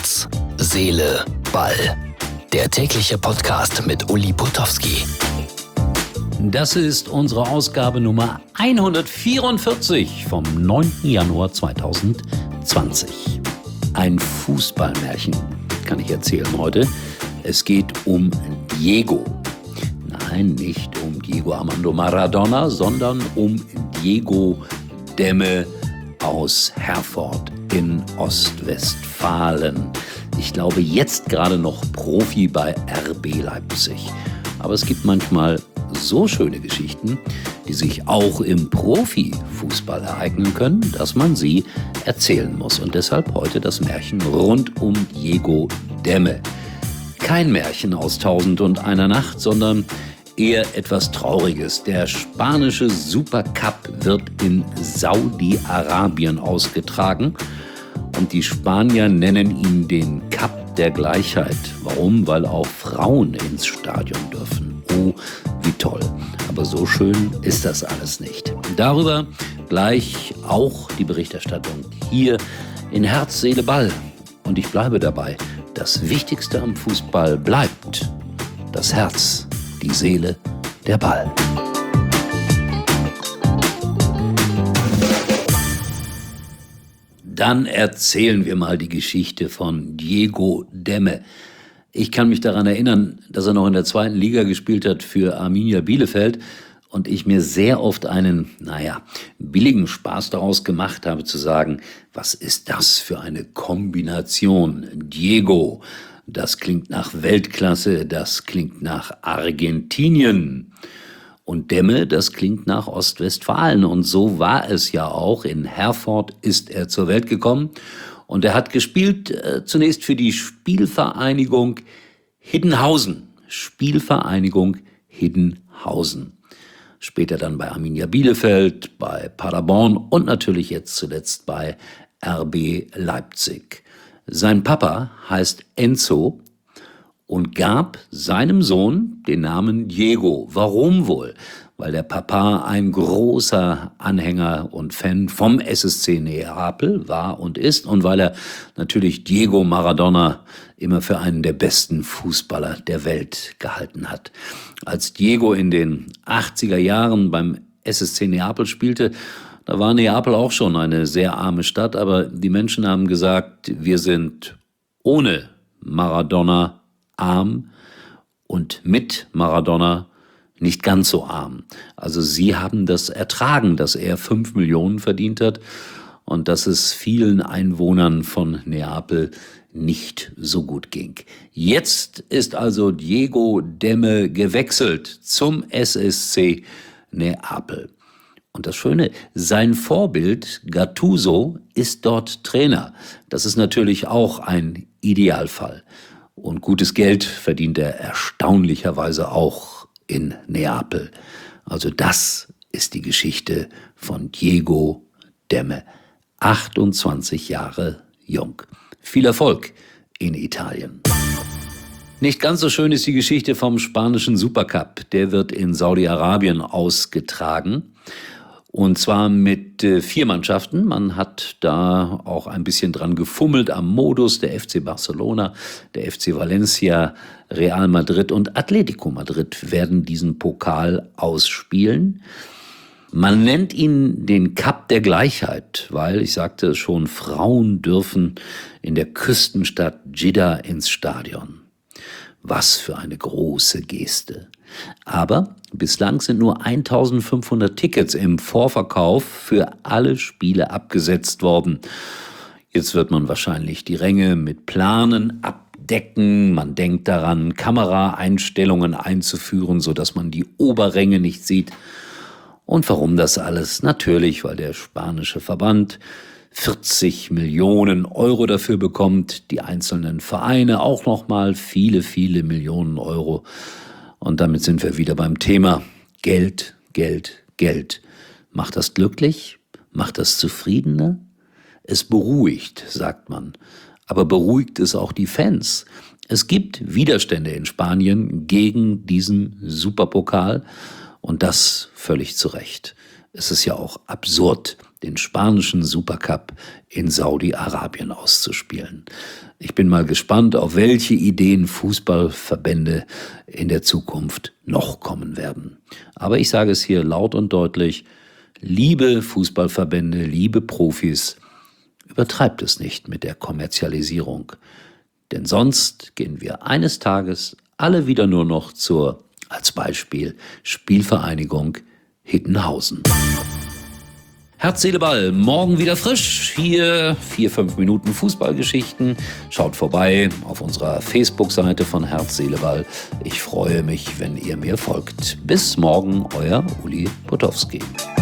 Herz, Seele, Ball. Der tägliche Podcast mit Uli Putowski. Das ist unsere Ausgabe Nummer 144 vom 9. Januar 2020. Ein Fußballmärchen kann ich erzählen heute. Es geht um Diego. Nein, nicht um Diego Armando Maradona, sondern um Diego Demme aus Herford in Ostwestfalen. Ich glaube, jetzt gerade noch Profi bei RB Leipzig. Aber es gibt manchmal so schöne Geschichten, die sich auch im Profifußball ereignen können, dass man sie erzählen muss. Und deshalb heute das Märchen rund um Diego Demme. Kein Märchen aus 1001 Nacht, sondern eher etwas Trauriges. Der spanische Supercup wird in Saudi-Arabien ausgetragen und die Spanier nennen ihn den Cup der Gleichheit. Warum? Weil auch Frauen ins Stadion dürfen. Oh, wie toll. Aber so schön ist das alles nicht. Darüber gleich auch die Berichterstattung hier in Herz, Seele, Ball. Und ich bleibe dabei. Das Wichtigste am Fußball bleibt das Herz, die Seele, der Ball. Dann erzählen wir mal die Geschichte von Diego Demme. Ich kann mich daran erinnern, dass er noch in der 2. Liga gespielt hat für Arminia Bielefeld und ich mir sehr oft einen, billigen Spaß daraus gemacht habe zu sagen, was ist das für eine Kombination? Diego, das klingt nach Weltklasse, das klingt nach Argentinien. Und Demme, das klingt nach Ostwestfalen. Und so war es ja auch. In Herford ist er zur Welt gekommen. Und er hat gespielt zunächst für die Spielvereinigung Hiddenhausen. Spielvereinigung Hiddenhausen. Später dann bei Arminia Bielefeld, bei Paderborn und natürlich jetzt zuletzt bei RB Leipzig. Sein Papa heißt Enzo und gab seinem Sohn den Namen Diego. Warum wohl? Weil der Papa ein großer Anhänger und Fan vom SSC Neapel war und ist und weil er natürlich Diego Maradona immer für einen der besten Fußballer der Welt gehalten hat. Als Diego in den 80er Jahren beim SSC Neapel spielte, da war Neapel auch schon eine sehr arme Stadt, aber die Menschen haben gesagt, wir sind ohne Maradona arm und mit Maradona nicht ganz so arm. Also sie haben das ertragen, dass er 5 Millionen verdient hat und dass es vielen Einwohnern von Neapel nicht so gut ging. Jetzt ist also Diego Demme gewechselt zum SSC Neapel. Und das Schöne, sein Vorbild Gattuso ist dort Trainer. Das ist natürlich auch ein Idealfall. Und gutes Geld verdient er erstaunlicherweise auch in Neapel. Also das ist die Geschichte von Diego Demme. 28 Jahre jung. Viel Erfolg in Italien. Nicht ganz so schön ist die Geschichte vom spanischen Supercup. Der wird in Saudi-Arabien ausgetragen. Und zwar mit 4 Mannschaften. Man hat da auch ein bisschen dran gefummelt am Modus. Der FC Barcelona, der FC Valencia, Real Madrid und Atletico Madrid werden diesen Pokal ausspielen. Man nennt ihn den Cup der Gleichheit, weil, ich sagte es schon, Frauen dürfen in der Küstenstadt Jeddah ins Stadion. Was für eine große Geste. Aber bislang sind nur 1500 Tickets im Vorverkauf für alle Spiele abgesetzt worden. Jetzt wird man wahrscheinlich die Ränge mit Planen abdecken. Man denkt daran, Kameraeinstellungen einzuführen, sodass man die Oberränge nicht sieht. Und warum das alles? Natürlich, weil der spanische Verband 40 Millionen Euro dafür bekommt, die einzelnen Vereine auch nochmal viele, viele Millionen Euro. Und damit sind wir wieder beim Thema Geld, Geld, Geld. Macht das glücklich? Macht das zufriedener? Es beruhigt, sagt man. Aber beruhigt es auch die Fans? Es gibt Widerstände in Spanien gegen diesen Superpokal und das völlig zu Recht. es ist ja auch absurd, den spanischen Supercup in Saudi-Arabien auszuspielen. Ich bin mal gespannt, auf welche Ideen Fußballverbände in der Zukunft noch kommen werden. Aber ich sage es hier laut und deutlich, liebe Fußballverbände, liebe Profis, übertreibt es nicht mit der Kommerzialisierung. Denn sonst gehen wir eines Tages alle wieder nur noch zur, als Beispiel, Spielvereinigung Hittenhausen. Herz, Seele, Ball, morgen wieder frisch. Hier 4-5 Minuten Fußballgeschichten. Schaut vorbei auf unserer Facebook-Seite von Herz, Seele, Ball. Ich freue mich, wenn ihr mir folgt. Bis morgen, euer Uli Potowski.